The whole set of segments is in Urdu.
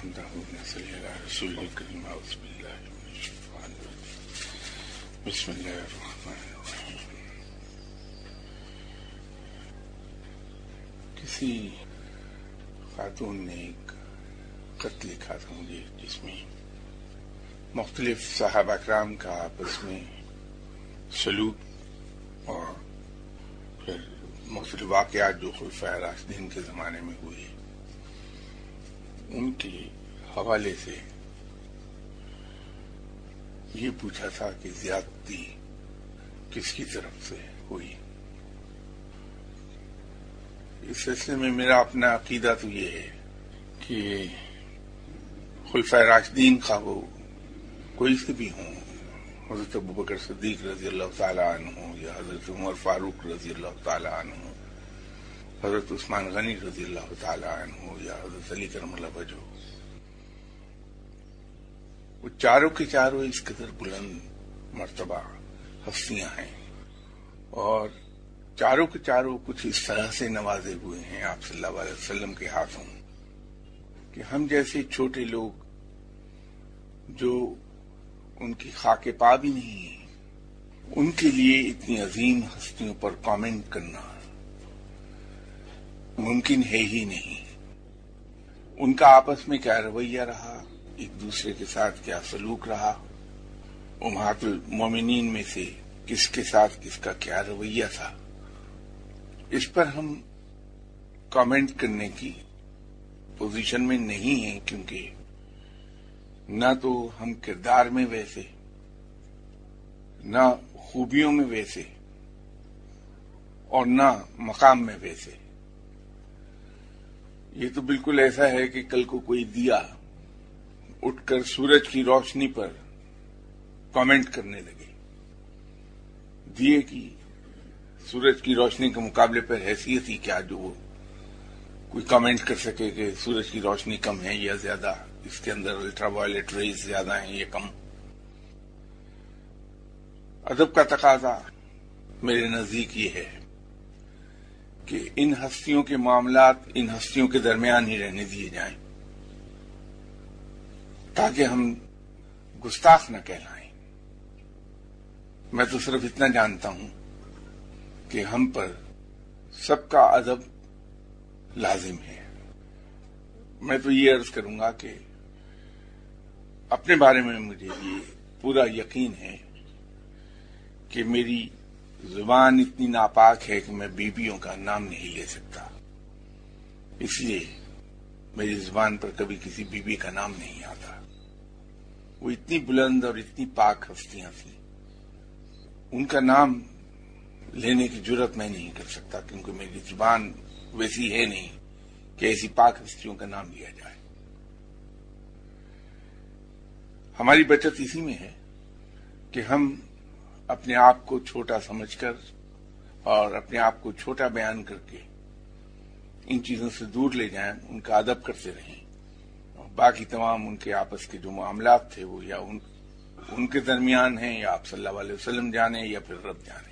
صلی اللہ رسول الکریم اعوذ باللہ من الشیطان الرجیم بسم اللہ الرحمن الرحیم. کسی خاتون نے ایک خط لکھا تھا مجھے جس میں مختلف صحابہ کرام کا آپس میں سلوک اور پھر مختلف واقعات جو خلفائے راشدین کے زمانے میں ہوئے ان کے حوالے سے یہ پوچھا تھا کہ زیادتی کس کی طرف سے ہوئی. اس سلسلے میں میرا اپنا عقیدہ تو یہ ہے کہ خلفائے راشدین کا وہ کوئی سے بھی ہوں، حضرت ابوبکر صدیق رضی اللہ تعالیٰ عنہ یا حضرت عمر فاروق رضی اللہ تعالیٰ عنہ، حضرت عثمان غنی رضی اللہ تعالیٰ عنہ یا حضرت علی کرم اللہ وجہہ، وہ چاروں کے چاروں اس قدر بلند مرتبہ ہستیاں ہیں اور چاروں کے چاروں کچھ اس طرح سے نوازے ہوئے ہیں آپ صلی اللہ علیہ وسلم کے ہاتھوں کہ ہم جیسے چھوٹے لوگ جو ان کی خاک پا بھی نہیں ہیں، ان کے لیے اتنی عظیم ہستیوں پر کامنٹ کرنا ممکن ہے ہی نہیں. ان کا آپس میں کیا رویہ رہا، ایک دوسرے کے ساتھ کیا سلوک رہا، امہات المومنین میں سے کس کے ساتھ کس کا کیا رویہ تھا، اس پر ہم کامنٹ کرنے کی پوزیشن میں نہیں ہیں، کیونکہ نہ تو ہم کردار میں ویسے، نہ خوبیوں میں ویسے اور نہ مقام میں ویسے. یہ تو بالکل ایسا ہے کہ کل کو کوئی دیا اٹھ کر سورج کی روشنی پر کامنٹ کرنے لگے. دیے کی سورج کی روشنی کے مقابلے پر حیثیت ہی کیا جو وہ کوئی کامنٹ کر سکے کہ سورج کی روشنی کم ہے یا زیادہ، اس کے اندر الٹرا وائلٹ ریز زیادہ ہیں یا کم. ادب کا تقاضا میرے نزدیک یہ ہے کہ ان ہستیوں کے معاملات ان ہستیوں کے درمیان ہی رہنے دیے جائیں تاکہ ہم گستاخ نہ کہلائیں. میں تو صرف اتنا جانتا ہوں کہ ہم پر سب کا ادب لازم ہے. میں تو یہ عرض کروں گا کہ اپنے بارے میں مجھے یہ پورا یقین ہے کہ میری زبان اتنی ناپاک ہے کہ میں بیویوں کا نام نہیں لے سکتا، اس لیے میری زبان پر کبھی کسی بیوی کا نام نہیں آتا. وہ اتنی بلند اور اتنی پاک ہستیاں تھیں، ان کا نام لینے کی جرت میں نہیں کر سکتا، کیونکہ میری زبان ویسی ہے نہیں کہ ایسی پاک ہستیوں کا نام لیا جائے. ہماری بچت اسی میں ہے کہ ہم اپنے آپ کو چھوٹا سمجھ کر اور اپنے آپ کو چھوٹا بیان کر کے ان چیزوں سے دور لے جائیں، ان کا ادب کرتے رہیں، اور باقی تمام ان کے آپس کے جو معاملات تھے وہ یا ان کے درمیان ہیں یا آپ صلی اللہ علیہ وسلم جانے یا پھر رب جانے.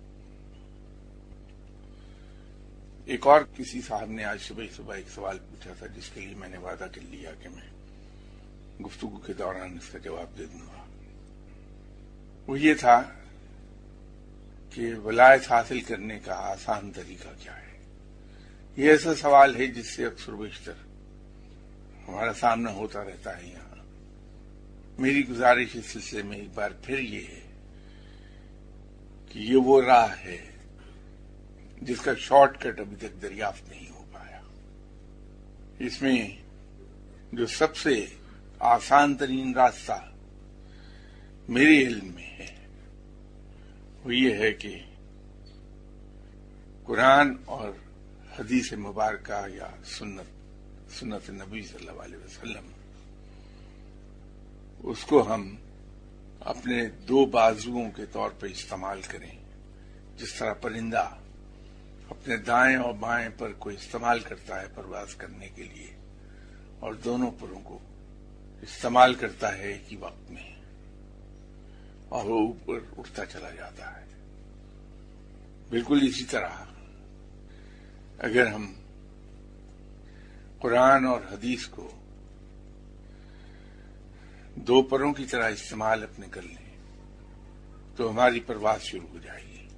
ایک اور کسی صاحب نے آج صبح ایک سوال پوچھا تھا جس کے لیے میں نے وعدہ کر لیا کہ میں گفتگو کے دوران اس کا جواب دے دوں گا. وہ یہ تھا کہ ولایت حاصل کرنے کا آسان طریقہ کیا ہے. یہ ایسا سوال ہے جس سے اکثر بیشتر ہمارا سامنا ہوتا رہتا ہے یہاں. میری گزارش اس سلسلے میں ایک بار پھر یہ ہے کہ یہ وہ راہ ہے جس کا شارٹ کٹ ابھی تک دریافت نہیں ہو پایا. اس میں جو سب سے آسان ترین راستہ میرے علم میں ہے وہ یہ ہے کہ قرآن اور حدیث مبارکہ یا سنت نبی صلی اللہ علیہ وسلم، اس کو ہم اپنے دو بازوؤں کے طور پر استعمال کریں. جس طرح پرندہ اپنے دائیں اور بائیں پر کو استعمال کرتا ہے پرواز کرنے کے لیے، اور دونوں پروں کو استعمال کرتا ہے ایک ہی وقت میں، اور وہ اوپر اٹھتا چلا جاتا ہے. بالکل اسی طرح اگر ہم قرآن اور حدیث کو دو پروں کی طرح استعمال اپنے کر لیں تو ہماری پرواز شروع ہو جائے گی.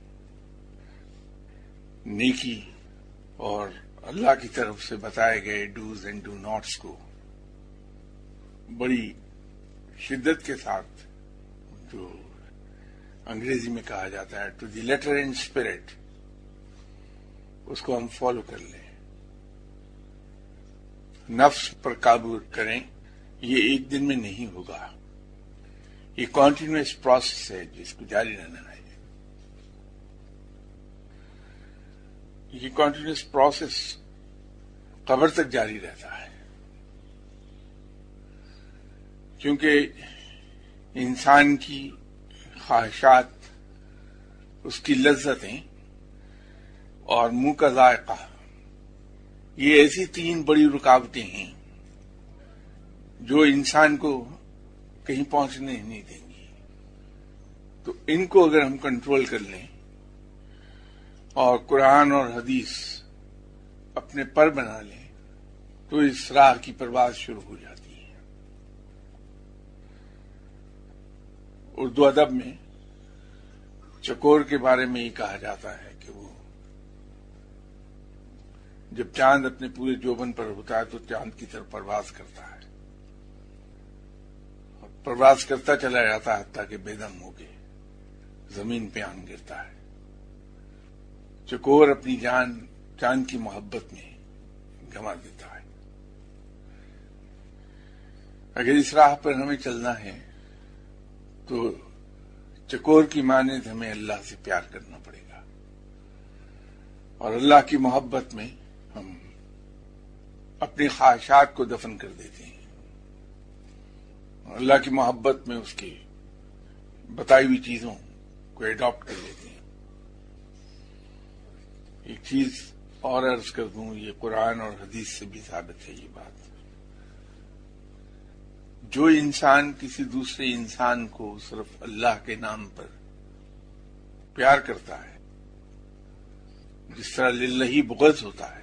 نیکی اور اللہ کی طرف سے بتائے گئے ڈوز اینڈ ڈو ناٹس کو بڑی شدت کے ساتھ، جو انگریزی میں کہا جاتا ہے to the letter and spirit, اس کو ہم فالو کر لیں. نفس پر قابو کریں. یہ ایک دن میں نہیں ہوگا، یہ کنٹینیوس پروسیس ہے جس کو جاری رہنا ہے. یہ کنٹینیوس پروسیس قبر تک جاری رہتا ہے، کیونکہ انسان کی خواہشات، اس کی لذتیں اور منہ کا ذائقہ، یہ ایسی تین بڑی رکاوٹیں ہیں جو انسان کو کہیں پہنچنے نہیں دیں گی. تو ان کو اگر ہم کنٹرول کر لیں اور قرآن اور حدیث اپنے پر بنا لیں تو اس راہ کی پرواز شروع ہو جاتی ہے. اردو ادب میں چکور کے بارے میں یہ کہا جاتا ہے کہ وہ جب چاند اپنے پورے جوبن پر ہوتا ہے تو چاند کی طرف پرواز کرتا ہے، اور پرواز کرتا چلا جاتا ہے حتیٰ کہ بے دم ہو کے زمین پہ آن گرتا ہے. چکور اپنی جان چاند کی محبت میں گنوا دیتا ہے. اگر اس راہ پر ہمیں چلنا ہے تو چکور کی مانند ہمیں اللہ سے پیار کرنا پڑے گا، اور اللہ کی محبت میں ہم اپنی خواہشات کو دفن کر دیتے ہیں، اور اللہ کی محبت میں اس کی بتائی ہوئی چیزوں کو ایڈاپٹ کر لیتے ہیں. ایک چیز اور عرض کر دوں، یہ قرآن اور حدیث سے بھی ثابت ہے یہ بات. جو انسان کسی دوسرے انسان کو صرف اللہ کے نام پر پیار کرتا ہے، جس طرح للہ بغض ہوتا ہے،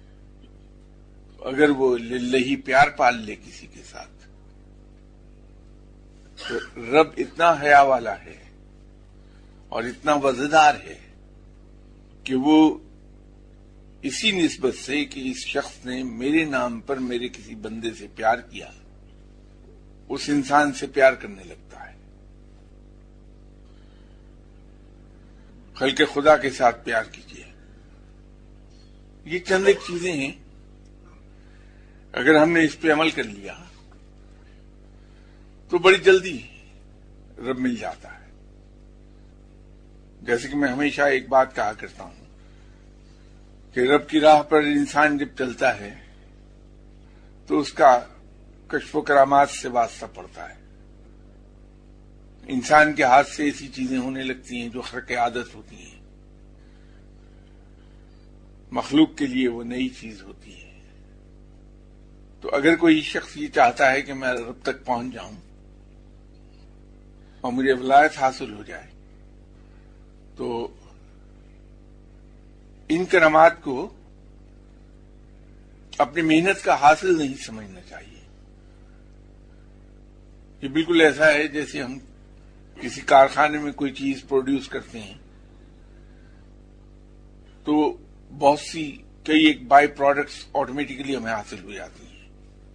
اگر وہ للہ پیار پال لے کسی کے ساتھ تو رب اتنا حیا والا ہے اور اتنا وزدار ہے کہ وہ اسی نسبت سے کہ اس شخص نے میرے نام پر میرے کسی بندے سے پیار کیا، اس انسان سے پیار کرنے لگتا ہے. خلق خدا کے ساتھ پیار کیجیے. یہ چند ایک چیزیں ہیں، اگر ہم نے اس پہ عمل کر لیا تو بڑی جلدی رب مل جاتا ہے. جیسے کہ میں ہمیشہ ایک بات کہا کرتا ہوں کہ رب کی راہ پر انسان جب چلتا ہے تو اس کا کشف و کرامات سے واسطہ پڑتا ہے. انسان کے ہاتھ سے ایسی چیزیں ہونے لگتی ہیں جو خرق عادت ہوتی ہیں، مخلوق کے لیے وہ نئی چیز ہوتی ہے. تو اگر کوئی شخص یہ چاہتا ہے کہ میں رب تک پہنچ جاؤں اور مجھے ولایت حاصل ہو جائے تو ان کرامات کو اپنی محنت کا حاصل نہیں سمجھنا چاہیے. یہ بالکل ایسا ہے جیسے ہم کسی کارخانے میں کوئی چیز پروڈیوس کرتے ہیں تو بہت سی کئی ایک بائی پروڈکٹس آٹومیٹیکلی ہمیں حاصل ہو جاتی ہیں.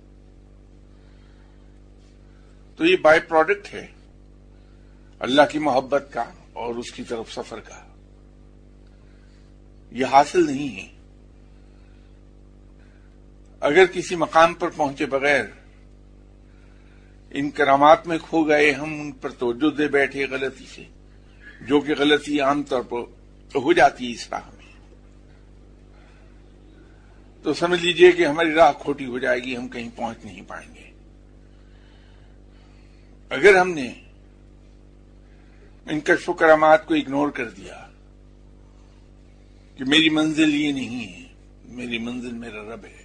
تو یہ بائی پروڈکٹ ہے اللہ کی محبت کا اور اس کی طرف سفر کا، یہ حاصل نہیں ہے. اگر کسی مقام پر پہنچے بغیر ان کرامات میں کھو گئے، ہم ان پر توجہ دے بیٹھے غلطی سے، جو کہ غلطی عام طور پر ہو جاتی ہے اس راہ میں، تو سمجھ لیجئے کہ ہماری راہ کھوٹی ہو جائے گی، ہم کہیں پہنچ نہیں پائیں گے. اگر ہم نے ان کشف و کرامات کو اگنور کر دیا کہ میری منزل یہ نہیں ہے، میری منزل میرا رب ہے،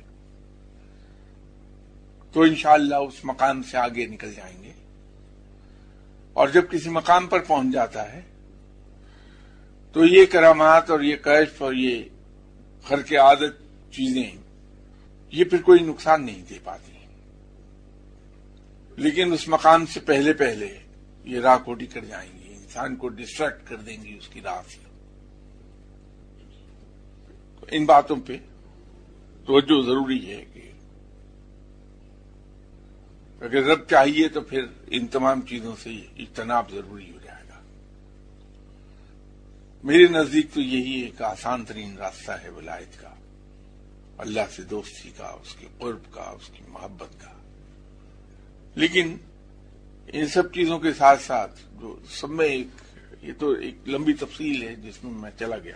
تو انشاءاللہ اس مقام سے آگے نکل جائیں گے. اور جب کسی مقام پر پہنچ جاتا ہے تو یہ کرامات اور یہ کشف اور یہ خرق عادت چیزیں یہ پھر کوئی نقصان نہیں دے پاتی. لیکن اس مقام سے پہلے پہلے یہ راہ کھوٹی کر جائیں گی، انسان کو ڈسٹریکٹ کر دیں گی اس کی راہ سے. ان باتوں پہ توجہ ضروری ہے کہ اگر رب چاہیے تو پھر ان تمام چیزوں سے اجتناب ضروری ہو جائے گا. میرے نزدیک تو یہی ایک آسان ترین راستہ ہے ولایت کا، اللہ سے دوستی کا، اس کے قرب کا، اس کی محبت کا. لیکن ان سب چیزوں کے ساتھ ساتھ جو سب میں یہ تو ایک لمبی تفصیل ہے جس میں چلا گیا.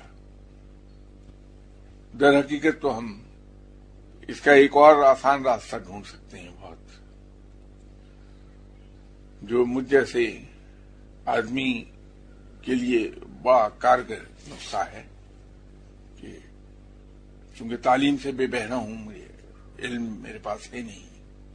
در حقیقت تو ہم اس کا ایک اور آسان راستہ ڈھونڈ سکتے ہیں، بہت جو مجھ جیسے آدمی کے لیے بڑا کارگر نسخہ ہے کہ چونکہ تعلیم سے بے بہرا ہوں، مجھے علم میرے پاس ہے نہیں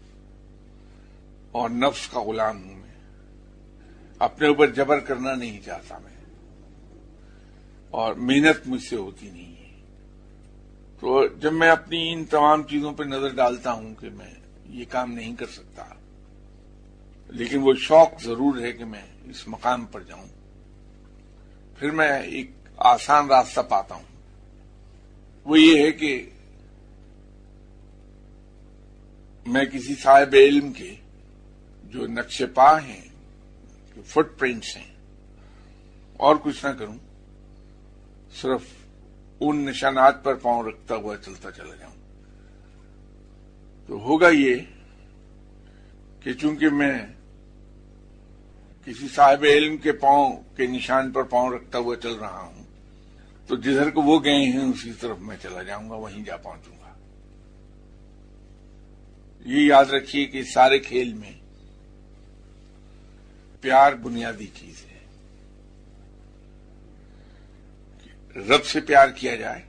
اور نفس کا غلام ہوں، میں اپنے اوپر جبر کرنا نہیں چاہتا میں، اور محنت مجھ سے ہوتی نہیں ہے. تو جب میں اپنی ان تمام چیزوں پہ نظر ڈالتا ہوں کہ میں یہ کام نہیں کر سکتا، لیکن وہ شوق ضرور ہے کہ میں اس مقام پر جاؤں، پھر میں ایک آسان راستہ پاتا ہوں. وہ یہ ہے کہ میں کسی صاحب علم کے جو نقش پا ہیں، جو فٹ پرنٹس ہیں، اور کچھ نہ کروں، صرف ان نشانات پر پاؤں رکھتا ہوا چلتا چلا جاؤں. تو ہوگا یہ کہ چونکہ میں کسی صاحب علم کے پاؤں کے نشان پر پاؤں رکھتا ہوا چل رہا ہوں، تو جدھر کو وہ گئے ہیں اسی طرف میں چلا جاؤں گا، وہیں جا پہنچوں گا. یہ یاد رکھیے کہ اس سارے کھیل میں پیار بنیادی چیز ہے. رب سے پیار کیا جائے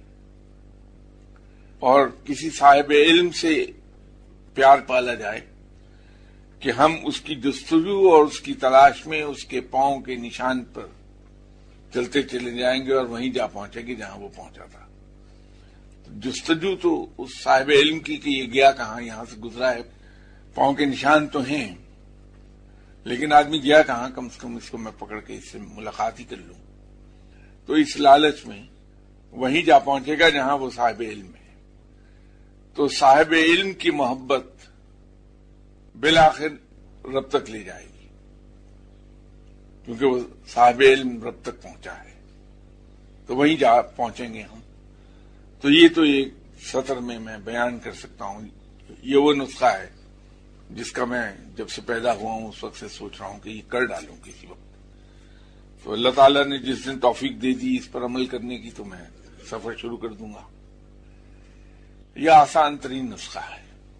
اور کسی صاحب علم سے پیار پالا جائے کہ ہم اس کی جستجو اور اس کی تلاش میں اس کے پاؤں کے نشان پر چلتے چلے جائیں گے اور وہیں جا پہنچیں گے جہاں وہ پہنچا تھا. جستجو تو اس صاحب علم کی کہ یہ گیا کہاں، یہاں سے گزرا ہے، پاؤں کے نشان تو ہیں، لیکن آدمی گیا کہاں، کم سے کم اس کو میں پکڑ کے اس سے ملاقات ہی کر لوں. تو اس لالچ میں وہیں جا پہنچے گا جہاں وہ صاحب علم ہے. تو صاحب علم کی محبت بالآخر رب تک لے جائے گی، کیونکہ وہ صاحب علم رب تک پہنچا ہے، تو وہیں جا پہنچیں گے ہم. تو یہ تو ایک سطر میں بیان کر سکتا ہوں. یہ وہ نسخہ ہے جس کا میں جب سے پیدا ہوا ہوں اس وقت سے سوچ رہا ہوں کہ یہ کر ڈالوں کسی وقت. تو اللہ تعالیٰ نے جس دن توفیق دے دی اس پر عمل کرنے کی تو میں سفر شروع کر دوں گا. یہ آسان ترین نسخہ ہے.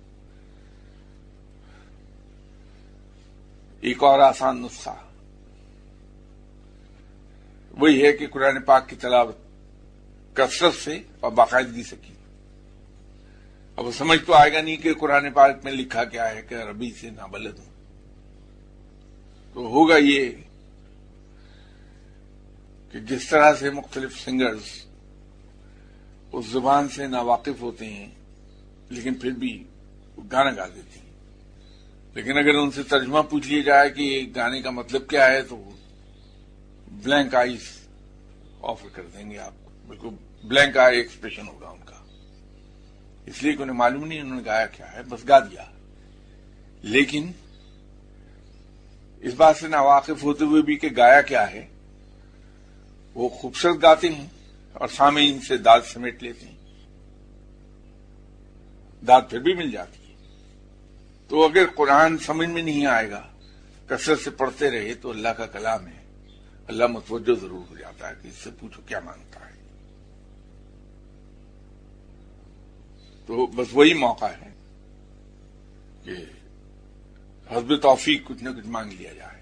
ایک اور آسان نسخہ وہی ہے کہ قرآن پاک کی تلاوت کثرت سے اور باقاعدگی سے کی. اب وہ سمجھ تو آئے گا نہیں کہ قرآن پاک میں لکھا کیا ہے کہ عربی سے نابلد ہوں. تو ہوگا یہ کہ جس طرح سے مختلف سنگرز اس زبان سے ناواقف ہوتے ہیں لیکن پھر بھی گانا گا دیتے ہیں، لیکن اگر ان سے ترجمہ پوچھ لیا جائے کہ گانے کا مطلب کیا ہے تو بلینک آئیز آفر کر دیں گے آپ کو. بالکل بلینک آئی ایکسپریشن ہوگا ان کا، اس لیے کہ انہیں معلوم نہیں انہوں نے گایا کیا ہے، بس گا دیا. لیکن اس بات سے ناواقف ہوتے ہوئے بھی کہ گایا کیا ہے، وہ خوبصورت گاتے ہیں اور سامعین سے داد سمیٹ لیتے ہیں، داد پھر بھی مل جاتی ہے. تو اگر قرآن سمجھ میں نہیں آئے گا، کثرت سے پڑھتے رہے تو اللہ کا کلام ہے، اللہ متوجہ ضرور ہو جاتا ہے کہ اس سے پوچھو کیا مانگتا ہے. تو بس وہی موقع ہے کہ حسب توفیق کچھ نہ کچھ مانگ لیا جائے.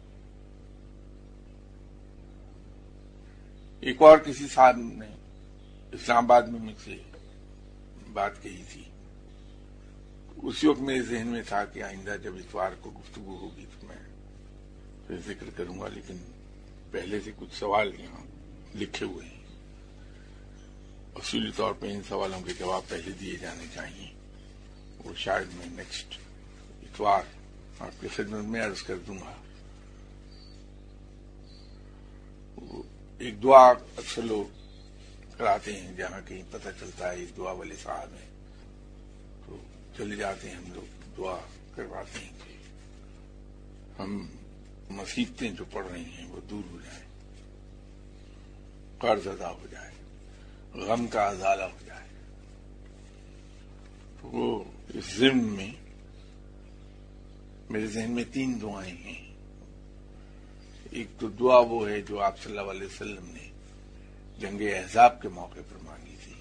ایک اور کسی صاحب نے اسلام آباد میں مجھ سے بات کہی تھی، اسی وقت میرے ذہن میں تھا کہ آئندہ جب اتوار کو گفتگو ہوگی تو میں پھر ذکر کروں گا، لیکن پہلے سے کچھ سوال یہاں لکھے ہوئے ہیں. اصولی طور پہ ان سوالوں کے جواب پہلے دیے جانے چاہیے. وہ شاید میں نیکسٹ اتوار آپ کی خدمت میں عرض کر دوں گا. ایک دعا اکثر لوگ کراتے ہیں، جہاں کہیں پتہ چلتا ہے ایک دعا والے صاحب ہیں تو چلے جاتے ہیں ہم لوگ، دعا کرواتے ہیں کہ ہم مصیبتیں جو پڑ رہی ہیں وہ دور ہو جائیں، قرض ادا ہو جائے، غم کا ازالہ ہو جائے. تو وہ اس ضمن میں میرے ذہن میں 3 دعائیں ہیں. ایک تو دعا وہ ہے جو آپ صلی اللہ علیہ وسلم نے جنگ احزاب کے موقع پر مانگی تھی.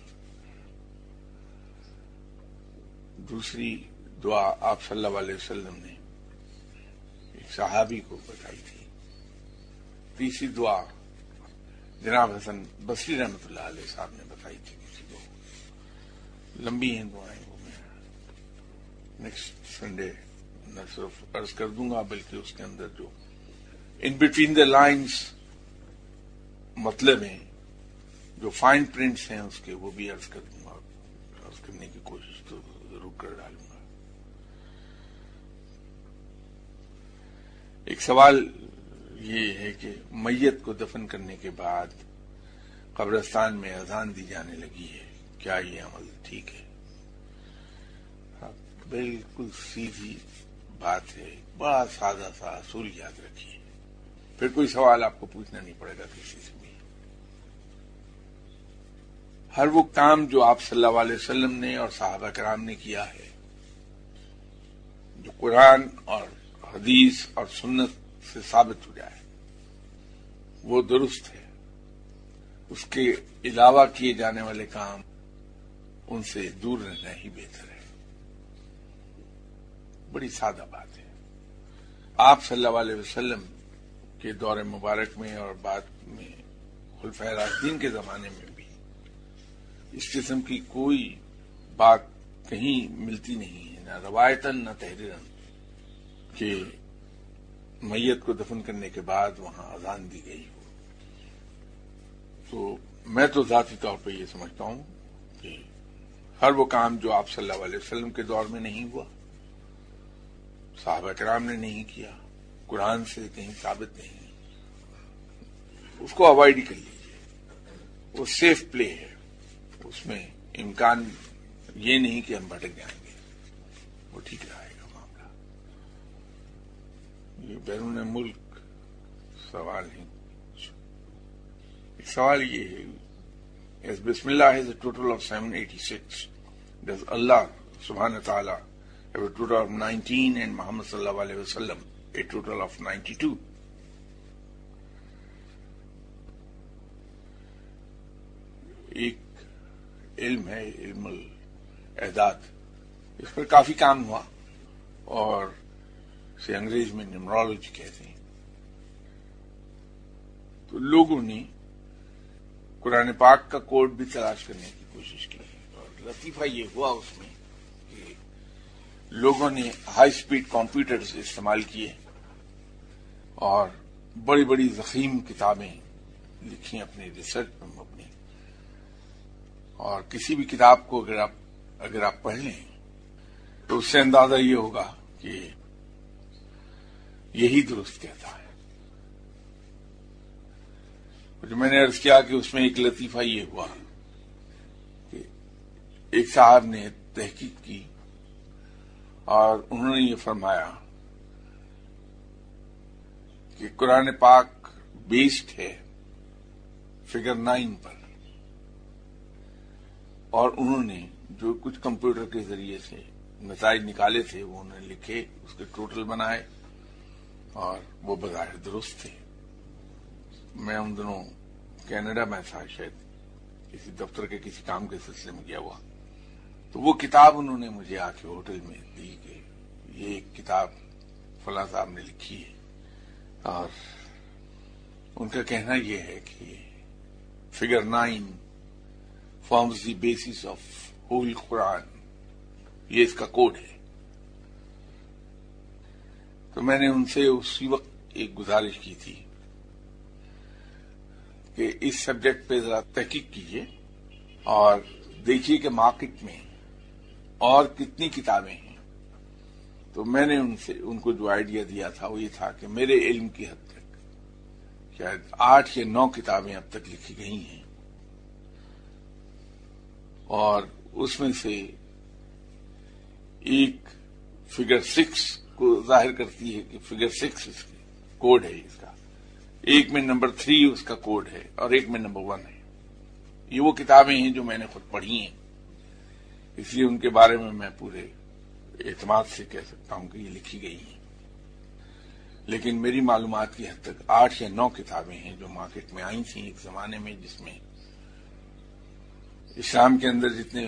دوسری دعا آپ صلی اللہ علیہ وسلم نے ایک صحابی کو بتائی تھی. تیسری دعا جناب حسن بصری رحمۃ اللہ علیہ صاحب نے بتائی تھی کسی کو. لمبی ہیں دعائیں، وہ میں نیکسٹ سنڈے نہ صرف عرض کر دوں گا بلکہ اس کے اندر جو ان بٹوین دا لائنز مطلب ہیں، جو فائن پرنٹس ہیں اس کے، وہ بھی عرض کر دوں گا. عرض کرنے کی کوشش تو ضرور کر ڈالوں گا. ایک سوال یہ ہے کہ میت کو دفن کرنے کے بعد قبرستان میں اذان دی جانے لگی ہے، کیا یہ عمل ٹھیک ہے؟ بالکل سیدھی بات ہے، بڑا سادہ سا اصول یاد رکھیے، پھر کوئی سوال آپ کو پوچھنا نہیں پڑے گا کسی سے بھی. ہر وہ کام جو آپ صلی اللہ علیہ وسلم نے اور صحابہ کرام نے کیا ہے، جو قرآن اور حدیث اور سنت سے ثابت ہو جائے، وہ درست ہے. اس کے علاوہ کیے جانے والے کام، ان سے دور رہنا ہی بہتر ہے. بڑی سادہ بات ہے. آپ صلی اللہ علیہ وسلم کے دور مبارک میں اور بعد میں خلفائے راشدین کے زمانے میں بھی اس قسم کی کوئی بات کہیں ملتی نہیں ہے، نہ روایتاً نہ تحریراً، کہ میت کو دفن کرنے کے بعد وہاں اذان دی گئی ہو. تو میں تو ذاتی طور پہ یہ سمجھتا ہوں کہ ہر وہ کام جو آپ صلی اللہ علیہ وسلم کے دور میں نہیں ہوا، صحابہ کرام نے نہیں کیا، قرآن سے کہیں ثابت نہیں، اس کو اوائڈ ہی کر لیجیے. وہ سیف پلے ہے، اس میں امکان یہ نہیں کہ ہم بھٹک جائیں گے، وہ ٹھیک رہے گا معاملہ. یہ بیرون ملک سوال ہے. ایک سوال یہ ہے، as Bismillah has a total of 786, does Allah subhanahu wa ta'ala have a total of 19 and Muhammad sallallahu alayhi wa sallam a total of 92? ایک علم ہے، علم الاعداد، اس پر کافی کام ہوا اور اسے انگریز میں نیمرولوجی کہتے ہیں. تو لوگوں نے قرآن پاک کا کوڈ بھی تلاش کرنے کی کوشش کی، اور لطیفہ یہ ہوا اس میں کہ لوگوں نے ہائی سپیڈ کمپیوٹرز استعمال کیے اور بڑی بڑی ضخیم کتابیں لکھی اپنی ریسرچ پر مبنی. اور کسی بھی کتاب کو اگر آپ پڑھ لیں تو اس سے اندازہ یہ ہوگا کہ یہی درست کہتا ہے. جو میں نے عرض کیا کہ اس میں ایک لطیفہ یہ ہوا کہ ایک صاحب نے تحقیق کی اور انہوں نے یہ فرمایا کہ قرآن پاک بیسڈ ہے فگر 9 پر، اور انہوں نے جو کچھ کمپیوٹر کے ذریعے سے نتائج نکالے تھے وہ انہوں نے لکھے، اس کے ٹوٹل بنائے اور وہ بظاہر درست تھے. میں ان دنوں کینیڈا میں تھا، شاید کسی دفتر کے کسی کام کے سلسلے میں گیا ہوا، تو وہ کتاب انہوں نے مجھے آ کے ہوٹل میں دی کہ یہ ایک کتاب فلاں صاحب نے لکھی ہے، اور ان کا کہنا یہ ہے کہ figure 9 forms the basis of whole Quran, یہ اس کا کوڈ ہے. تو میں نے ان سے اسی وقت ایک گزارش کی تھی کہ اس سبجیکٹ پہ ذرا تحقیق کیجیے اور دیکھیے کہ مارکیٹ میں اور کتنی کتابیں ہیں تو میں نے ان کو جو آئیڈیا دیا تھا وہ یہ تھا کہ میرے علم کی حد تک شاید 8 یا 9 کتابیں اب تک لکھی گئی ہیں، اور اس میں سے ایک فگر 6 کو ظاہر کرتی ہے کہ فگر 6 اس کی کوڈ ہے اس کا، ایک میں نمبر 3 اس کا کوڈ ہے، اور ایک میں نمبر 1 ہے۔ یہ وہ کتابیں ہیں جو میں نے خود پڑھی ہیں، اس لیے ان کے بارے میں پورے اعتماد سے کہہ سکتا ہوں کہ یہ لکھی گئی ہیں، لیکن میری معلومات کی حد تک 8 یا 9 کتابیں ہیں جو مارکیٹ میں آئی تھیں ایک زمانے میں، جس میں اسلام کے اندر جتنے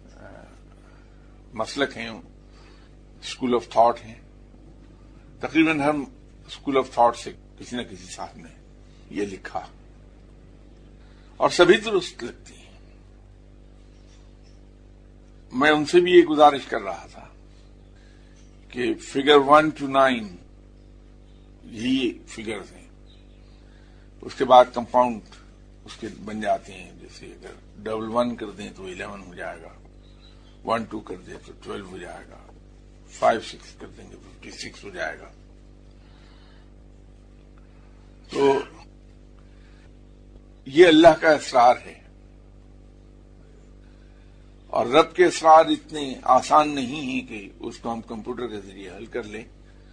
مسلک ہیں، اسکول آف تھاٹ ہیں، تقریباً ہر اسکول آف تھاٹ سے کسی نہ کسی صاحب نے یہ لکھا، اور سبھی درست لگتی ہیں۔ میں ان سے بھی یہ گزارش کر رہا تھا کہ فگر 1 to 9 یہی فگرز ہیں، اس کے بعد کمپاؤنڈ اس کے بن جاتے ہیں، جیسے اگر 1 کر دیں تو 11 ہو جائے گا، 1 2 کر دیں تو 12 ہو جائے گا، 5 6 کر دیں گے 56 ہو جائے گا۔ تو یہ اللہ کا اسرار ہے، اور رب کے اسرار اتنے آسان نہیں ہیں کہ اس کو ہم کمپیوٹر کے ذریعے حل کر لیں۔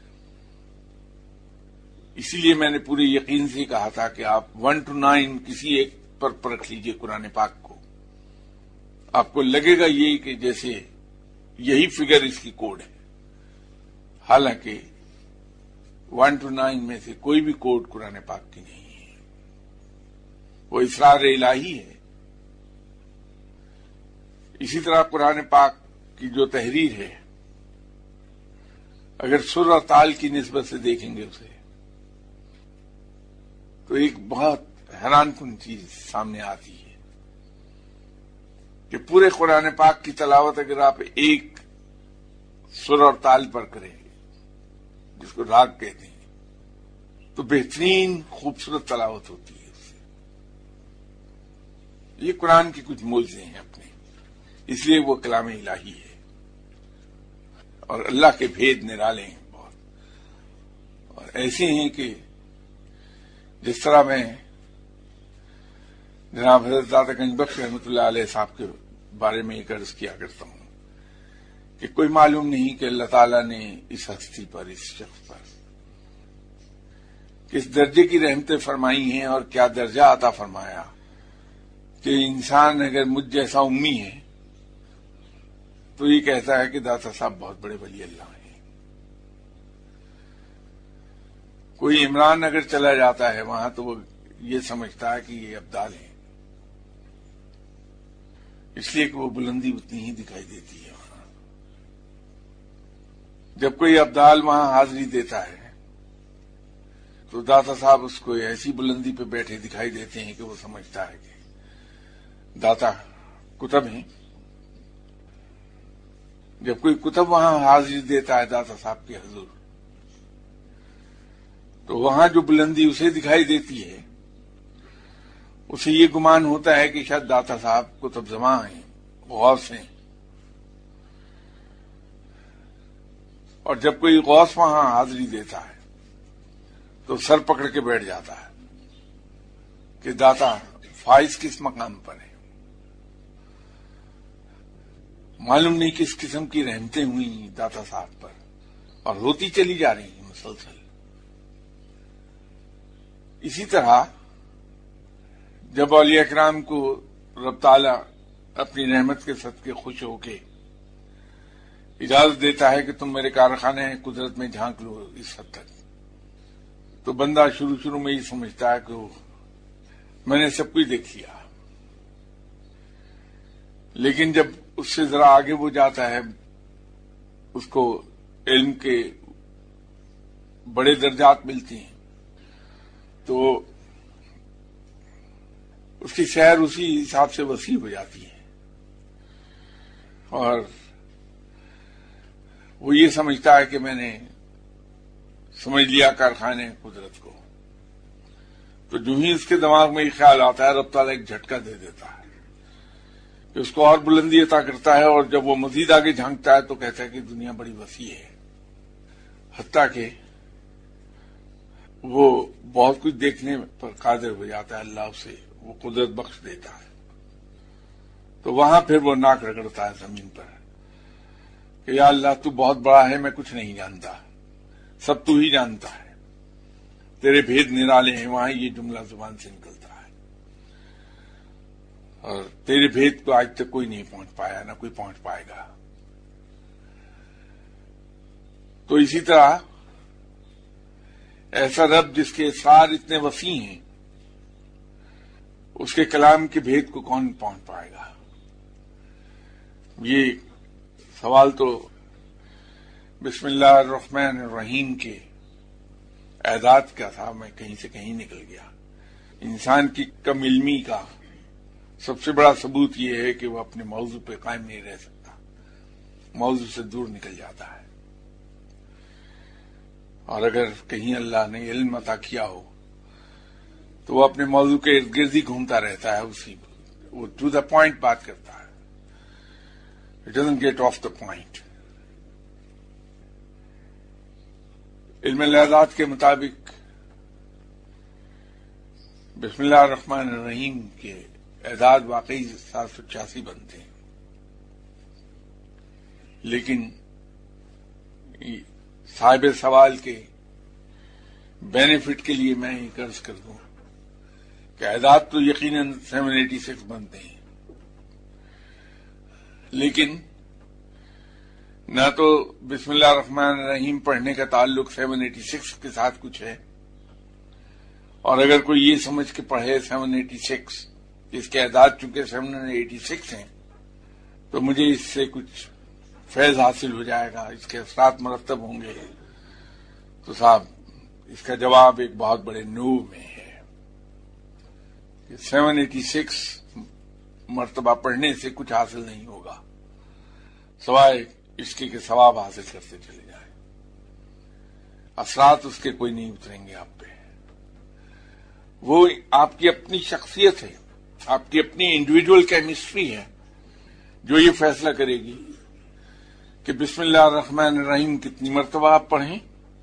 اسی لیے میں نے پورے یقین سے کہا تھا کہ آپ 1 to 9 کسی ایک پر پرکھ لیجئے قرآن پاک کو، آپ کو لگے گا یہ کہ جیسے یہی فگر اس کی کوڈ ہے، حالانکہ 1 to 9 میں سے کوئی بھی کوڈ قرآن پاک کی نہیں ہے، وہ اسرار الہی ہے۔ اسی طرح قرآن پاک کی جو تحریر ہے، اگر سر اور تال کی نسبت سے دیکھیں گے اسے تو ایک بہت حیران کن چیز سامنے آتی ہے کہ پورے قرآن پاک کی تلاوت اگر آپ ایک سر اور تال پر کریں، جس کو راگ کہتے ہیں، تو بہترین خوبصورت تلاوت ہوتی ہے اس سے۔ یہ قرآن کی کچھ موجزے ہیں اپنے، اس لیے وہ کلام الہی ہے، اور اللہ کے بھید نرالے ہیں بہت، اور ایسے ہیں کہ جس طرح میں جناب حضرت داتا گنج بخش رحمۃ اللہ علیہ صاحب کے بارے میں ایک عرض کیا کرتا ہوں کہ کوئی معلوم نہیں کہ اللہ تعالیٰ نے اس ہستی پر، اس شخص پر کس درجے کی رحمتیں فرمائی ہیں، اور کیا درجہ عطا فرمایا کہ انسان اگر مجھ جیسا امی ہے تو یہ کہتا ہے کہ داتا صاحب بہت بڑے ولی اللہ ہیں۔ کوئی عمران اگر چلا جاتا ہے وہاں تو وہ یہ سمجھتا ہے کہ یہ ابدال ہیں، اس لیے کہ وہ بلندی اتنی ہی دکھائی دیتی ہے وہاں۔ جب کوئی ابدال وہاں حاضری دیتا ہے تو داتا صاحب اس کو ایسی بلندی پہ بیٹھے دکھائی دیتے ہیں کہ وہ سمجھتا ہے کہ داتا کتب ہیں۔ جب کوئی کتب وہاں حاضری دیتا ہے داتا صاحب کے حضور، تو وہاں جو بلندی اسے دکھائی دیتی ہے، اسے یہ گمان ہوتا ہے کہ شاید داتا صاحب کتب زماں ہیں، غوث ہیں، اور جب کوئی غوث وہاں حاضری دیتا ہے تو سر پکڑ کے بیٹھ جاتا ہے کہ داتا فائز کس مقام پر ہے۔ معلوم نہیں کس قسم کی رحمتیں ہوئی داتا صاحب پر، اور ہوتی چلی جا رہی ہیں مسلسل۔ اسی طرح جب اولیاء کرام کو رب تعالیٰ اپنی رحمت کے صدقے خوش ہو کے اجازت دیتا ہے کہ تم میرے کارخانے قدرت میں جھانک لو اس حد تک، تو بندہ شروع میں یہ سمجھتا ہے کہ میں نے سب کچھ دیکھ لیا، لیکن جب اس سے ذرا آگے وہ جاتا ہے، اس کو علم کے بڑے درجات ملتی ہیں، تو اس کی سیر اسی حساب سے وسیع ہو جاتی ہے، اور وہ یہ سمجھتا ہے کہ میں نے سمجھ لیا کارخانے قدرت کو۔ تو جو ہی اس کے دماغ میں یہ خیال آتا ہے، رب تعالیٰ ایک جھٹکا دے دیتا ہے کہ اس کو اور بلندی عطا کرتا ہے، اور جب وہ مزید آگے جھانکتا ہے تو کہتا ہے کہ دنیا بڑی وسیع ہے، حتیٰ کہ وہ بہت کچھ دیکھنے پر قادر ہو جاتا ہے، اللہ اسے وہ قدرت بخش دیتا ہے، تو وہاں پھر وہ ناک رگڑتا ہے زمین پر کہ یا اللہ تو بہت بڑا ہے، میں کچھ نہیں جانتا، سب تو ہی جانتا ہے، تیرے بھید نرالے ہیں، وہاں یہ جملہ زبان سے نکلتا ہے، اور تیرے بھید کو آج تک کوئی نہیں پہنچ پایا، نہ کوئی پہنچ پائے گا۔ تو اسی طرح ایسا رب جس کے اسرار اتنے وسیع ہیں، اس کے کلام کے بھید کو کون پہنچ پائے گا؟ یہ سوال تو بسم اللہ الرحمن الرحیم کے اعداد کا تھا، میں کہیں سے کہیں نکل گیا۔ انسان کی کم علمی کا سب سے بڑا ثبوت یہ ہے کہ وہ اپنے موضوع پہ قائم نہیں رہ سکتا، موضوع سے دور نکل جاتا ہے، اور اگر کہیں اللہ نے علم عطا کیا ہو تو وہ اپنے موضوع کے ارد گرد ہی گھومتا رہتا ہے، اسی وہ ٹو دا پوائنٹ بات کرتا ہے، it doesn't get off the point. علم الاعداد کے مطابق بسم اللہ الرحمن الرحیم کے اعداد واقعی 786 بنتے ہیں، لیکن صاحب سوال کے بینیفٹ کے لیے میں یہ عرض کر دوں کہ اعداد تو یقیناً 786 بنتے ہیں، لیکن نہ تو بسم اللہ الرحمن الرحیم پڑھنے کا تعلق 786 کے ساتھ کچھ ہے، اور اگر کوئی یہ سمجھ کے پڑھے 786 اس کے اعداد چونکہ 786 ہیں تو مجھے اس سے کچھ فیض حاصل ہو جائے گا، اس کے اثرات مرتب ہوں گے، تو صاحب اس کا جواب ایک بہت بڑے نو میں ہے کہ 786 مرتبہ پڑھنے سے کچھ حاصل نہیں ہوگا سوائے اس کے ثواب حاصل کرتے چلے جائیں، اثرات اس کے کوئی نہیں اتریں گے آپ پہ۔ وہ آپ کی اپنی شخصیت ہے، آپ کی اپنی انڈیویجول کیمسٹری ہے جو یہ فیصلہ کرے گی کہ بسم اللہ الرحمن الرحیم کتنی مرتبہ آپ پڑھیں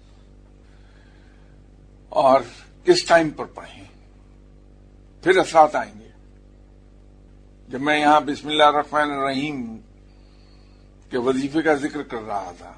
اور کس ٹائم پر پڑھیں، پھر اثرات آئیں گے۔ جب میں یہاں بسم اللہ الرحمن الرحیم کے وظیفے کا ذکر کر رہا تھا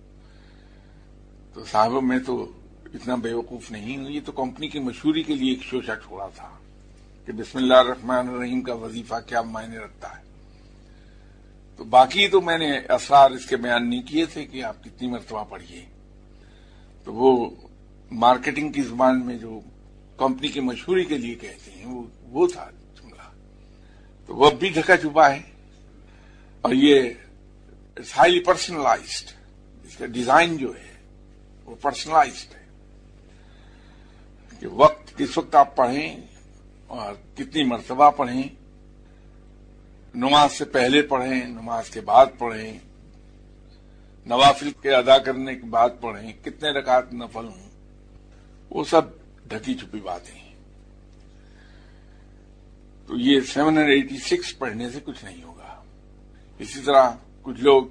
تو صاحب میں تو اتنا بیوقوف نہیں ہوں، یہ تو کمپنی کی مشہوری کے لیے ایک شوشہ چھوڑا تھا کہ بسم اللہ الرحمن الرحیم کا وظیفہ کیا معنی رکھتا ہے، تو باقی تو میں نے اسرار اس کے بیان نہیں کیے تھے کہ آپ کتنی مرتبہ پڑھیے، تو وہ مارکیٹنگ کی زبان میں جو کمپنی کی مشہوری کے لیے کہتے ہیں وہ تھا جملہ، تو وہ اب بھی ڈھکا چھپا ہے، اور یہ ہائیلی پرسنلائزڈ، اس کا ڈیزائن جو ہے وہ پرسنلائزڈ ہے کہ وقت کس وقت آپ پڑھیں اور کتنی مرتبہ پڑھیں، نماز سے پہلے پڑھیں، نماز کے بعد پڑھیں، نوافل کے ادا کرنے کے بعد پڑھیں، کتنے رکعت نفل ہوں، وہ سب ڈھکی چھپی باتیں ہیں۔ تو یہ 786 پڑھنے سے کچھ نہیں ہوگا۔ اسی طرح کچھ لوگ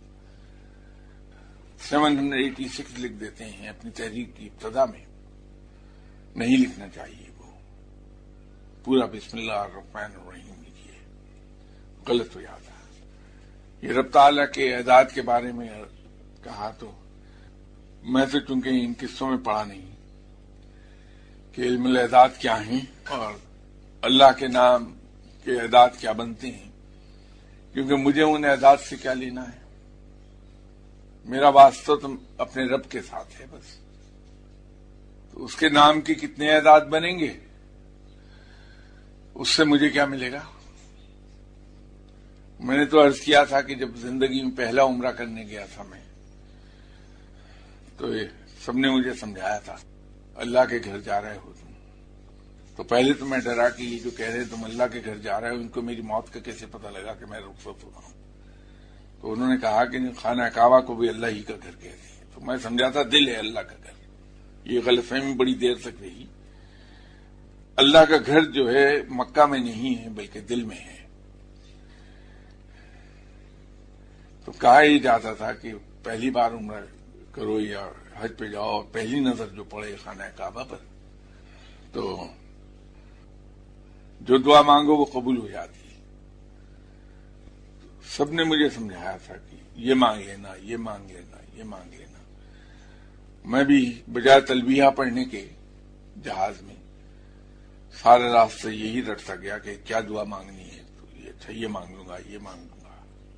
786 لکھ دیتے ہیں اپنی تحریر کی ابتدا میں، نہیں لکھنا چاہیے، وہ پورا بسم اللہ الرحمن الرحیم لکھیے، غلط ہو جاتا ہے۔ یہ رب تعالیٰ کے اعداد کے بارے میں کہا تو میں تو چونکہ ان قصوں میں پڑھا نہیں کہ علم الاعداد کیا ہیں اور اللہ کے نام کے اعداد کیا بنتے ہیں، کیونکہ مجھے ان اعداد سے کیا لینا ہے، میرا واسطہ تو اپنے رب کے ساتھ ہے بس، تو اس کے نام کے کتنے اعداد بنیں گے اس سے مجھے کیا ملے گا۔ میں نے تو عرض کیا تھا کہ جب زندگی میں پہلا عمرہ کرنے گیا تھا میں، تو سب نے مجھے سمجھایا تھا اللہ کے گھر جا رہے ہو تم، تو پہلے تو میں ڈرا کہ یہ جو کہہ رہے تم اللہ کے گھر جا رہے ہو، ان کو میری موت کا کیسے پتہ لگا کہ میں رخصت ہو رہا ہوں، تو انہوں نے کہا کہ خانہ کعبہ کو بھی اللہ ہی کا گھر کہتے ہیں، تو میں سمجھا تھا دل ہے اللہ کا گھر، یہ غلط فہمی بڑی دیر تک رہی، اللہ کا گھر جو ہے مکہ میں نہیں ہے بلکہ دل میں ہے۔ تو کہا یہ جاتا تھا کہ پہلی بار عمرہ کرو یا حج پہ جاؤ اور پہلی نظر جو پڑے خانہ کعبہ پر تو جو دعا مانگو وہ قبول ہو جاتی ہے. سب نے مجھے سمجھایا تھا کہ یہ مانگ لینا، یہ مانگ لینا، یہ مانگ لینا. میں بھی بجائے تلبیہ پڑھنے کے جہاز میں سارے راستے یہی رٹتا گیا کہ کیا دعا مانگنی ہے، تو یہ اچھا یہ مانگ لوں گا، یہ مانگ لوں گا.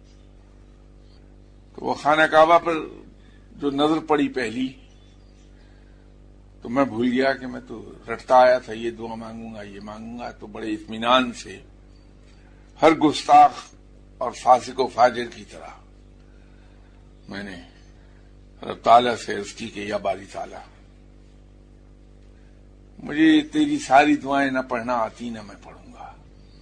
تو وہ خانہ کعبہ پر جو نظر پڑی پہلی تو میں بھول گیا کہ میں تو رٹتا آیا تھا یہ دعا مانگوں گا، یہ مانگوں گا. تو بڑے اطمینان سے ہر گستاخ اور فاسق و فاجر کی طرح میں نے رب تعالیٰ سے عرض کی کہ یا باری تعالیٰ مجھے تیری ساری دعائیں نہ پڑھنا آتی نہ میں پڑھوں گا.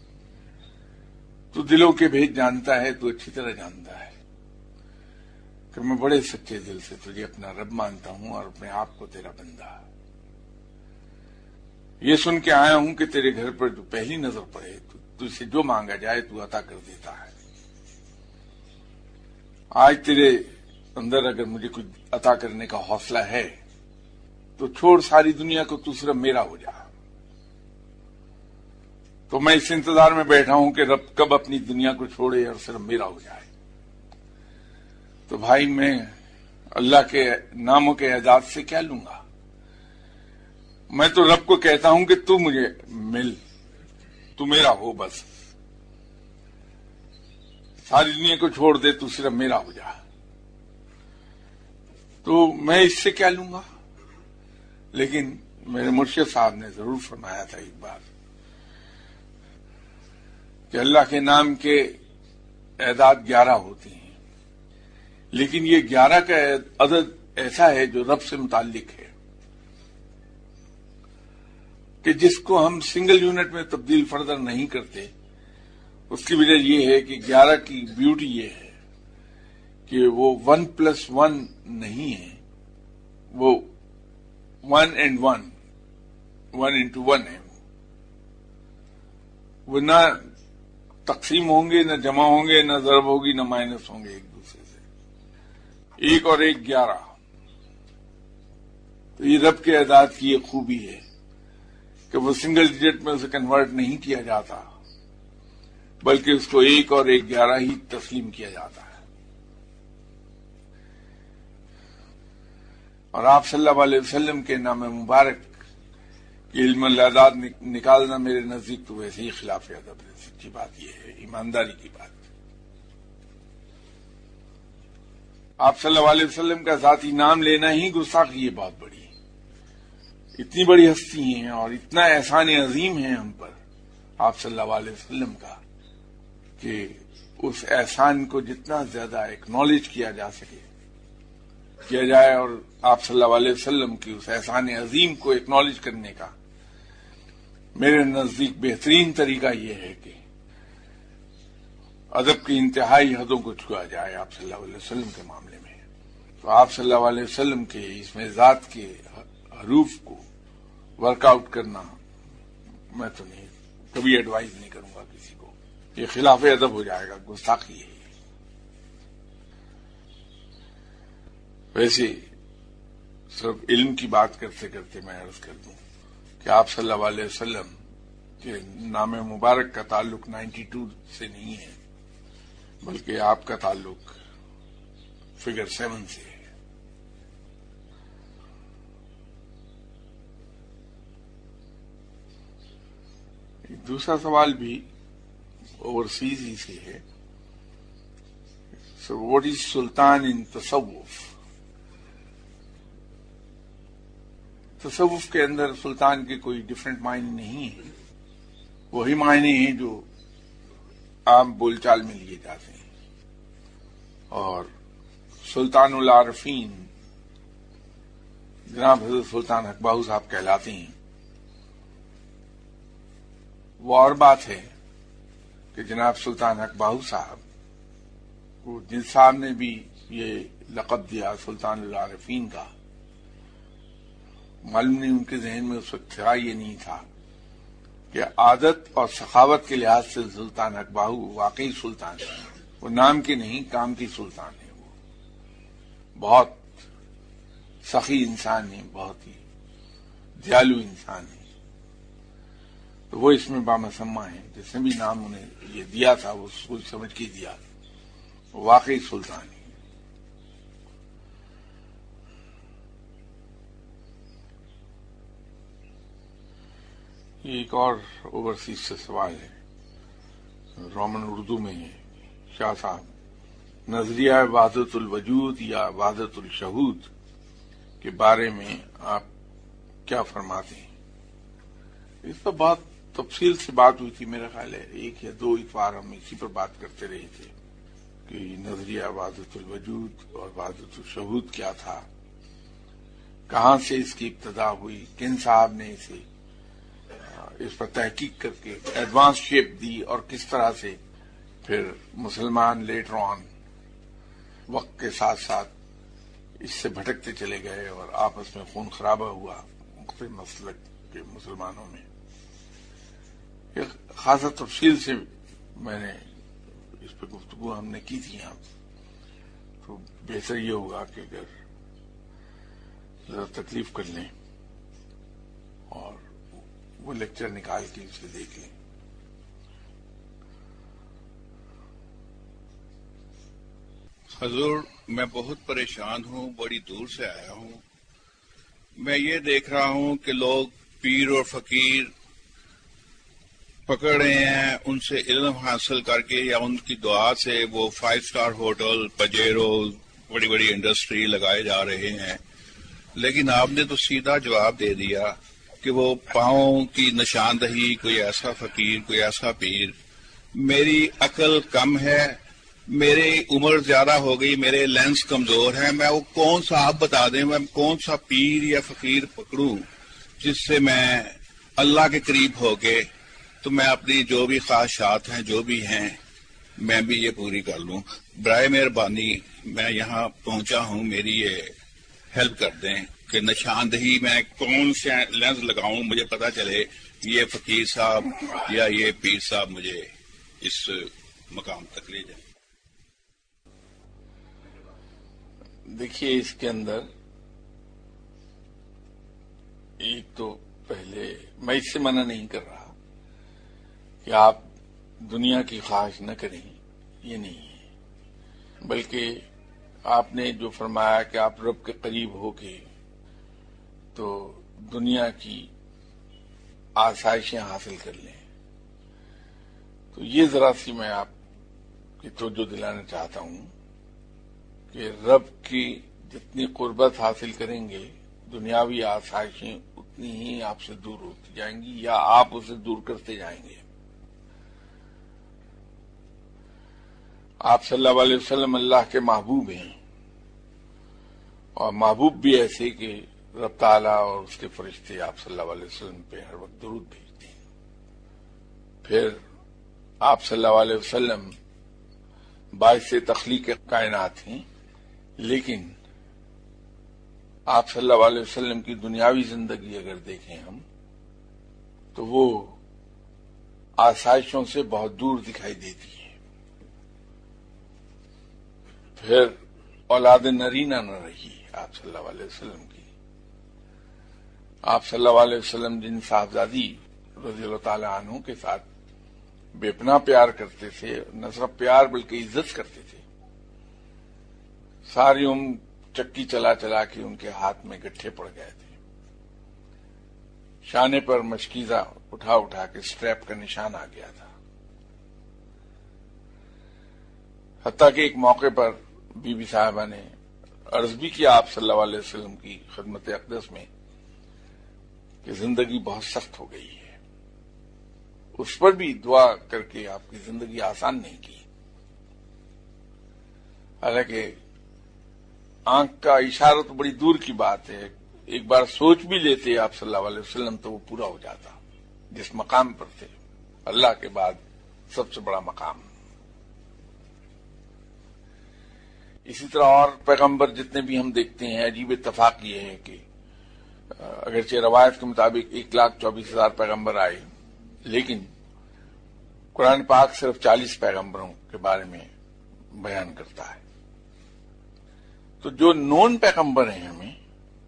تو دلوں کے بھید جانتا ہے، تو اچھی طرح جانتا ہے کہ میں بڑے سچے دل سے تجھے اپنا رب مانتا ہوں اور اپنے آپ کو تیرا بندہ. یہ سن کے آیا ہوں کہ تیرے گھر پر جو پہلی نظر پڑے تو تجھ سے جو مانگا جائے تو عطا کر دیتا ہے. آج تیرے اندر اگر مجھے کچھ عطا کرنے کا حوصلہ ہے تو چھوڑ ساری دنیا کو، تو صرف میرا ہو جا. تو میں اس انتظار میں بیٹھا ہوں کہ رب کب اپنی دنیا کو چھوڑے اور صرف میرا ہو جائے. تو بھائی میں اللہ کے ناموں کے اعزاز سے کیا لوں گا؟ میں تو رب کو کہتا ہوں کہ تو مجھے مل، تو میرا ہو، بس ساری دنیا کو چھوڑ دے، تو صرف میرا ہو جا. تو میں اس سے کیا لوں گا؟ لیکن میرے مرشد صاحب نے ضرور فرمایا تھا ایک بار کہ اللہ کے نام کے اعداد 11 ہوتے ہیں، لیکن یہ 11 کا عدد ایسا ہے جو رب سے متعلق ہے کہ جس کو ہم سنگل یونٹ میں تبدیل فردر نہیں کرتے. اس کی وجہ یہ ہے کہ 11 کی بیوٹی یہ ہے کہ وہ 1+1 نہیں ہے، وہ 1 and 1 1 into 1 ہے. وہ نہ تقسیم ہوں گے، نہ جمع ہوں گے، نہ ضرب ہوگی، نہ مائنس ہوں گے ایک دوسرے سے. 1 اور 1 11. تو یہ رب کے اعداد کی ایک خوبی ہے کہ وہ سنگل ڈیجٹ میں اسے کنورٹ نہیں کیا جاتا، بلکہ اس کو 1 اور 1 11 ہی تسلیم کیا جاتا ہے. اور آپ صلی اللہ علیہ وسلم کے نام مبارک کی علم الاعداد نکالنا میرے نزدیک تو ویسے ہی خلاف ادب ہے. سچی بات یہ ہے، ایمانداری کی بات. آپ صلی اللہ علیہ وسلم کا ذاتی نام لینا ہی گستاخی ہے بہت بڑی. اتنی بڑی ہستی ہیں اور اتنا احسان عظیم ہے ہم پر آپ صلی اللہ علیہ وسلم کا کہ اس احسان کو جتنا زیادہ ایکنالج کیا جا سکے کیا جائے. اور آپ صلی اللہ علیہ وسلم کی اس احسان عظیم کو ایکنالج کرنے کا میرے نزدیک بہترین طریقہ یہ ہے کہ ادب کی انتہائی حدوں کو چھوا جائے آپ صلی اللہ علیہ وسلم کے معاملے میں. تو آپ صلی اللہ علیہ وسلم کے اس میں ذات کے حروف کو ورک آؤٹ کرنا میں تو نہیں کبھی ایڈوائز نہیں کروں گا کسی کو. یہ خلاف ادب ہو جائے گا، گستاخی ہے. ویسے صرف علم کی بات کرتے کرتے میں عرض کر دوں کہ آپ صلی اللہ علیہ وسلم کے نام مبارک کا تعلق 92 سے نہیں ہے، بلکہ آپ کا تعلق فگر 7 سے ہے. دوسرا سوال بھی اوورسیز ہی سے ہے. سو واٹ از سلطان ان تصوف؟ تصوف کے اندر سلطان کے کوئی ڈفرینٹ معنی نہیں ہے، وہی معنی ہیں جو عام بول چال میں لیے جاتے ہیں. اور سلطان العارفین جناب حضرت سلطان حق باہو صاحب کہلاتے ہیں. وہ اور بات ہے کہ جناب سلطان حق باہو صاحب کو جن صاحب نے بھی یہ لقب دیا سلطان العارفین کا، معلوم نہیں ان کے ذہن میں اس وقت تھا یہ نہیں تھا کہ عادت اور سخاوت کے لحاظ سے سلطان حق باہو واقعی سلطان ہے. وہ نام کی نہیں کام کی سلطان ہے. وہ بہت سخی انسان ہیں، بہت ہی دیالو انسان ہیں، تو وہ اس میں بامسمہ ہیں. جس نے بھی نام انہیں یہ دیا تھا وہ سوچ سمجھ کے دیا، واقعی سلطان ہیں. یہ ایک اور اوورسیز سے سوال ہے، رومن اردو میں ہے. شاہ صاحب، نظریہ وحدت الوجود یا وحدت الشہود کے بارے میں آپ کیا فرماتے ہیں؟ اس پر بہت تفصیل سے بات ہوئی تھی، میرا خیال ہے 1 یا 2 اتوار ہم اسی پر بات کرتے رہے تھے کہ نظریہ وحدت الوجود اور وحدت الشہود کیا تھا، کہاں سے اس کی ابتدا ہوئی، کن صاحب نے اس پر تحقیق کر کے ایڈوانس شیپ دی، اور کس طرح سے پھر مسلمان لیٹر آن وقت کے ساتھ ساتھ اس سے بھٹکتے چلے گئے اور آپس میں خون خرابہ ہوا مختلف مسلک کے مسلمانوں میں. ایک خاصا تفصیل سے میں نے اس پہ گفتگو ہم نے کی تھی یہاں، تو بہتر یہ ہوگا کہ اگر ذرا تکلیف کر لیں اور وہ لیکچر نکال کے اسے دیکھ لیں. حضور، میں بہت پریشان ہوں، بڑی دور سے آیا ہوں. میں یہ دیکھ رہا ہوں کہ لوگ پیر اور فقیر پکڑ رہے ہیں، ان سے علم حاصل کر کے یا ان کی دعا سے وہ 5 اسٹار ہوٹل، پجیرو، بڑی بڑی انڈسٹری لگائے جا رہے ہیں. لیکن آپ نے تو سیدھا جواب دے دیا کہ وہ پاؤں کی نشاندہی، کوئی ایسا فقیر، کوئی ایسا پیر. میری عقل کم ہے، میری عمر زیادہ ہو گئی، میرے لینس کمزور ہیں، میں وہ کون سا آپ بتا دیں، میں کون سا پیر یا فقیر پکڑوں جس سے میں اللہ کے قریب ہو کے تو میں اپنی جو بھی خواہشات ہیں جو بھی ہیں میں بھی یہ پوری کر لوں. برائے مہربانی میں یہاں پہنچا ہوں، میری یہ ہیلپ کر دیں کہ نشاندہی میں کون سے لینس لگاؤں، مجھے پتا چلے یہ فقیر صاحب یا یہ پیر صاحب مجھے اس مقام تک لے جائیں. دیکھیے، اس کے اندر ایک تو پہلے میں اس سے منع نہیں کر رہا کہ آپ دنیا کی خواہش نہ کریں، یہ نہیں ہے، بلکہ آپ نے جو فرمایا کہ آپ رب کے قریب ہو کے تو دنیا کی آسائشیں حاصل کر لیں. تو یہ ذرا سی میں آپ کی توجہ دلانا چاہتا ہوں کہ رب کی جتنی قربت حاصل کریں گے دنیاوی آسائشیں اتنی ہی آپ سے دور ہوتی جائیں گی یا آپ اسے دور کرتے جائیں گے. آپ صلی اللہ علیہ وسلم اللہ کے محبوب ہیں، اور محبوب بھی ایسے کہ رب تعالیٰ اور اس کے فرشتے آپ صلی اللہ علیہ وسلم پہ ہر وقت درود بھیجتے ہیں. پھر آپ صلی اللہ علیہ وسلم باعث تخلیق کائنات ہیں، لیکن آپ صلی اللہ علیہ وسلم کی دنیاوی زندگی اگر دیکھیں ہم تو وہ آسائشوں سے بہت دور دکھائی دیتی ہے. پھر اولاد نرینہ نہ رہی آپ صلی اللہ علیہ وسلم کی. آپ صلی اللہ علیہ وسلم جن صاحبزادی رضی اللہ تعالی عنہ کے ساتھ بے پناہ پیار کرتے تھے، نہ صرف پیار بلکہ عزت کرتے تھے، ساری عمر چکی چلا چلا کے ان کے ہاتھ میں گٹھے پڑ گئے تھے، شانے پر مشکیزہ اٹھا اٹھا کے سٹریپ کا نشان آ گیا تھا. حتیٰ کہ ایک موقع پر بی بی صاحبہ نے عرض بھی کیا آپ صلی اللہ علیہ وسلم کی خدمت اقدس میں کہ زندگی بہت سخت ہو گئی ہے. اس پر بھی دعا کر کے آپ کی زندگی آسان نہیں کی. حالانکہ آنکھ کا اشارہ تو بڑی دور کی بات ہے، ایک بار سوچ بھی لیتے آپ صلی اللہ علیہ وسلم تو وہ پورا ہو جاتا. جس مقام پر تھے، اللہ کے بعد سب سے بڑا مقام. اسی طرح اور پیغمبر جتنے بھی ہم دیکھتے ہیں، عجیب اتفاق یہ ہے کہ اگرچہ روایت کے مطابق 1,24,000 پیغمبر آئے، لیکن قرآن پاک صرف 40 پیغمبروں کے بارے میں بیان کرتا ہے. تو جو نون پیغمبر ہیں ہمیں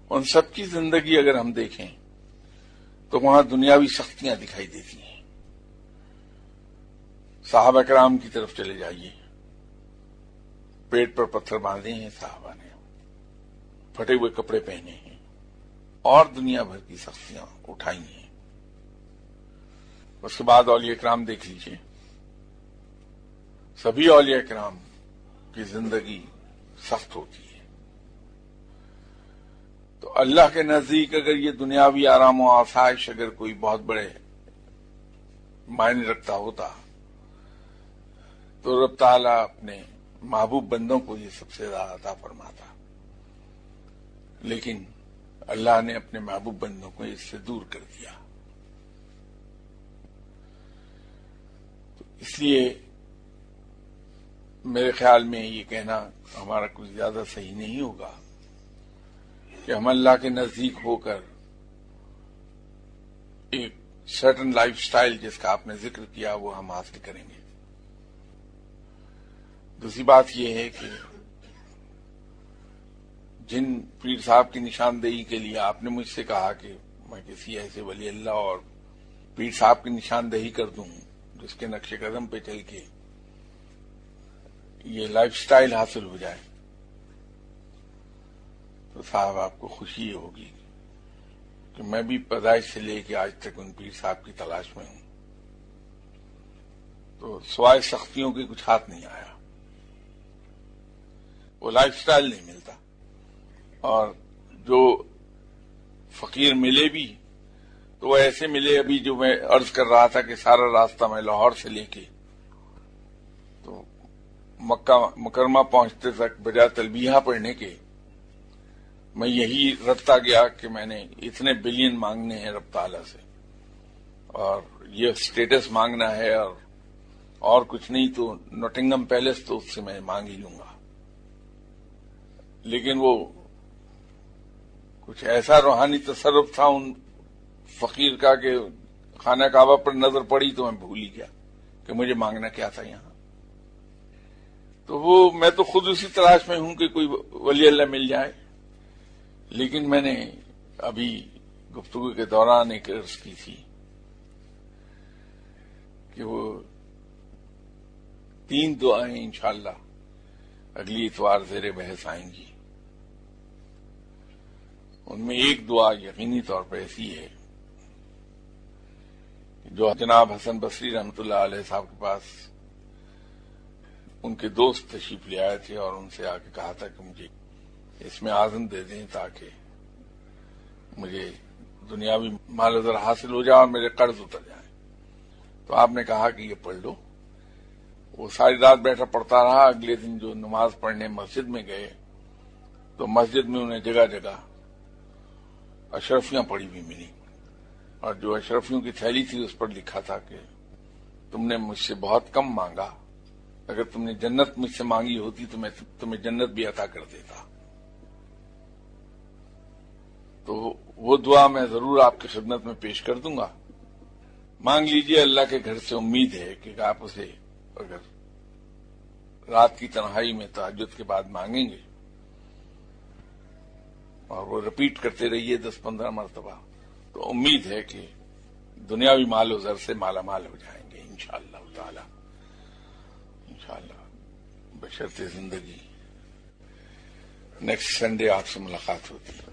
ان سب کی زندگی اگر ہم دیکھیں تو وہاں دنیاوی سختیاں دکھائی دیتی ہیں. صحابہ کرام کی طرف چلے جائیے، پیٹ پر پتھر باندھے ہیں صحابہ نے، پھٹے ہوئے کپڑے پہنے ہیں اور دنیا بھر کی سختیاں اٹھائی ہیں. اس کے بعد اولیاء کرام دیکھ لیجیے، سبھی اولیاء کرام کی زندگی سخت ہوتی ہے. تو اللہ کے نزدیک اگر یہ دنیاوی آرام و آسائش اگر کوئی بہت بڑے معنی رکھتا ہوتا تو رب تعالیٰ اپنے محبوب بندوں کو یہ سب سے زیادہ عطا فرماتا، لیکن اللہ نے اپنے محبوب بندوں کو اس سے دور کر دیا. تو اس لیے میرے خیال میں یہ کہنا ہمارا کچھ زیادہ صحیح نہیں ہوگا کہ ہم اللہ کے نزدیک ہو کر ایک سرٹن لائف سٹائل جس کا آپ نے ذکر کیا وہ ہم حاصل کریں گے. دوسری بات یہ ہے کہ جن پیر صاحب کی نشاندہی کے لیے آپ نے مجھ سے کہا کہ میں کسی ایسے ولی اللہ اور پیر صاحب کی نشاندہی کر دوں جس کے نقش قدم پہ چل کے یہ لائف سٹائل حاصل ہو جائے، تو صاحب آپ کو خوشی یہ ہوگی کہ میں بھی پیدائش سے لے کے آج تک ان پیر صاحب کی تلاش میں ہوں. تو سوائے سختیوں کے کچھ ہاتھ نہیں آیا، وہ لائف سٹائل نہیں ملتا. اور جو فقیر ملے بھی تو وہ ایسے ملے، ابھی جو میں عرض کر رہا تھا کہ سارا راستہ میں لاہور سے لے کے تو مکہ مکرمہ پہنچتے تک بجائے تلبیہ پڑھنے کے میں یہی رٹتا گیا کہ میں نے اتنے بلین مانگنے ہیں رب تعالیٰ سے، اور یہ سٹیٹس مانگنا ہے، اور کچھ نہیں تو نوٹنگم پیلس تو اس سے میں مانگ ہی لوں گا. لیکن وہ کچھ ایسا روحانی تصرف تھا ان فقیر کا کہ خانہ کعبہ پر نظر پڑی تو میں بھول ہی گیا کہ مجھے مانگنا کیا تھا یہاں. تو وہ میں تو خود اسی تلاش میں ہوں کہ کوئی ولی اللہ مل جائے. لیکن میں نے ابھی گفتگو کے دوران ایک عرض کی تھی کہ وہ 3 دعائیں انشاءاللہ اگلی اتوار زیر بحث آئیں گی. ان میں ایک دعا یقینی طور پر ایسی ہے جو جناب حسن بصری رحمۃ اللہ علیہ صاحب کے پاس ان کے دوست تشریف لے آئے تھے اور ان سے آ کے کہا تھا کہ مجھے اس میں آذن دے دیں تاکہ مجھے دنیاوی مال و زر حاصل ہو جائے اور میرے قرض اتر جائیں. تو آپ نے کہا کہ یہ پڑھ لو. وہ ساری رات بیٹھا پڑھتا رہا. اگلے دن جو نماز پڑھنے مسجد میں گئے تو مسجد میں انہیں جگہ جگہ اشرفیاں پڑی ہوئی ملی، اور جو اشرفیوں کی تھیلی تھی اس پر لکھا تھا کہ تم نے مجھ سے بہت کم مانگا، اگر تم نے جنت مجھ سے مانگی ہوتی تو میں تمہیں جنت بھی عطا کر دیتا. تو وہ دعا میں ضرور آپ کی خدمت میں پیش کر دوں گا. مانگ لیجئے. اللہ کے گھر سے امید ہے کہ آپ اسے اگر رات کی تنہائی میں تہجد کے بعد مانگیں گے اور وہ رپیٹ کرتے رہیے 10-15 مرتبہ تو امید ہے کہ دنیاوی مال و زر سے مالا مال ہو جائیں گے انشاءاللہ تعالی. انشاءاللہ بشرط زندگی نیکسٹ سنڈے آپ سے ملاقات ہوتی ہے.